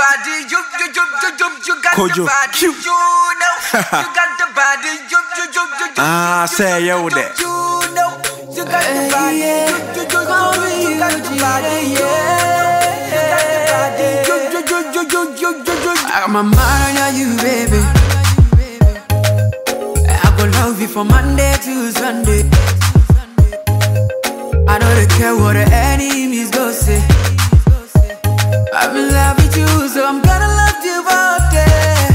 body, you got Kojo, the body, cute. you know, you got the body, you Ah, say yo there. you know, you got the body, you got the body, I got my mind on you, baby. I go love you from Monday to Sunday. I don't care what the enemies go say. I'm in love with you, so I'm gonna love you all day.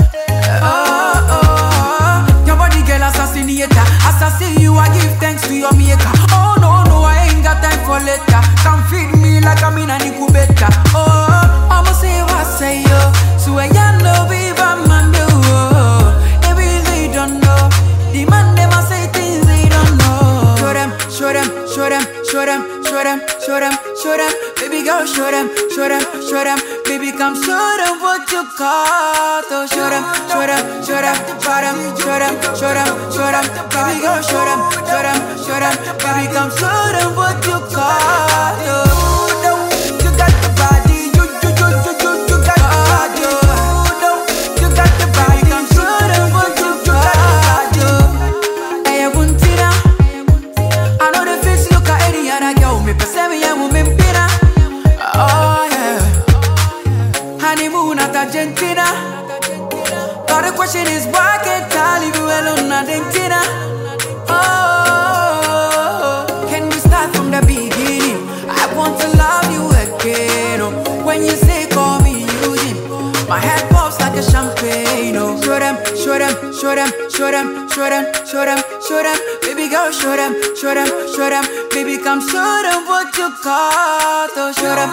Oh, your body girl assassinator. Assassin you, I give thanks to your maker. Oh no, I ain't got time for later. Come feed me like I'm in an incubator. Oh, I'ma say what I say, yo. So I know we man do. They really don't know. The man them a say things they don't know. Show them. Baby girl, show them. Baby come show them what you got. Oh, show them. Baby girl, show them. Baby come show them what you got. Oh, you got the body, you got the body, you got the body, come show them what you got. Hey, Buntina, I know the face look at any other girl. Me perceive me and woman pina. Oh yeah, honeymoon at Argentina. But the question is why can't I leave you alone at Argentina? Oh, can we start from the beginning? I want to love you again. Oh, when you say call me Eugene, my head pops like a champagne. Oh, show them. Baby girl, show them. Baby come show them what you got. Oh, show them.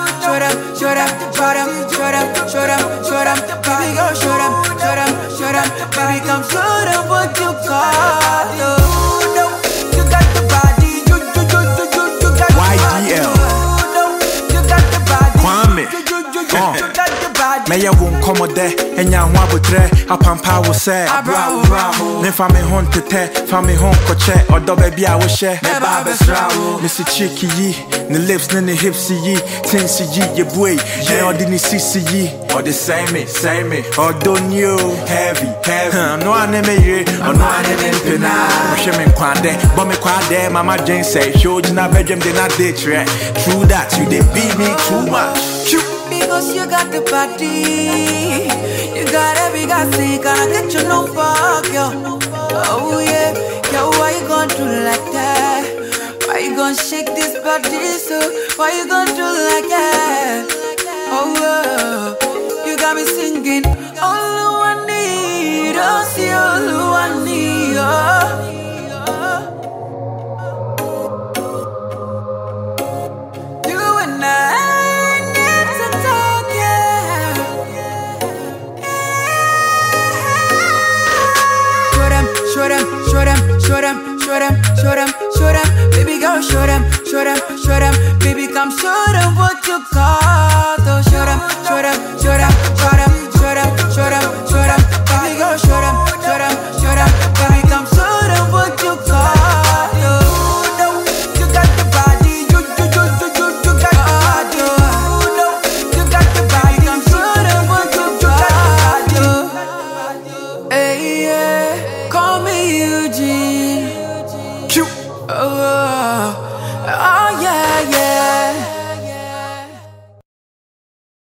Baby girl, show them. Baby come show them what you got. Oh, you got the body, you got the body, YGL. you got the body, Kwame. you got the body. Meya won komode enya ho abotre apampa wo se Bravo. me fa me hon tete fa me hon koche odo ba bia wo hye Me ba besrawo. Missy Chicky yi ne lips ne hips yi tensi yi ye boy e odi ni sisi yi or the same me odo new heavy no ane me ye no ane me pena hwe me kwade bo me kwade mama Jane say show na bedroom dey na dey true that you dey beat me too much. Because you got the body, you got every got sick, and I get your number, yo. Oh yeah, yo, why you gonna do like that? Why you gonna shake this body so? Why you gonna do like that? Oh, you got me singing. All I need, oh, see all I need, oh. You and I. Show them, baby girl, show them, baby come show them what you got.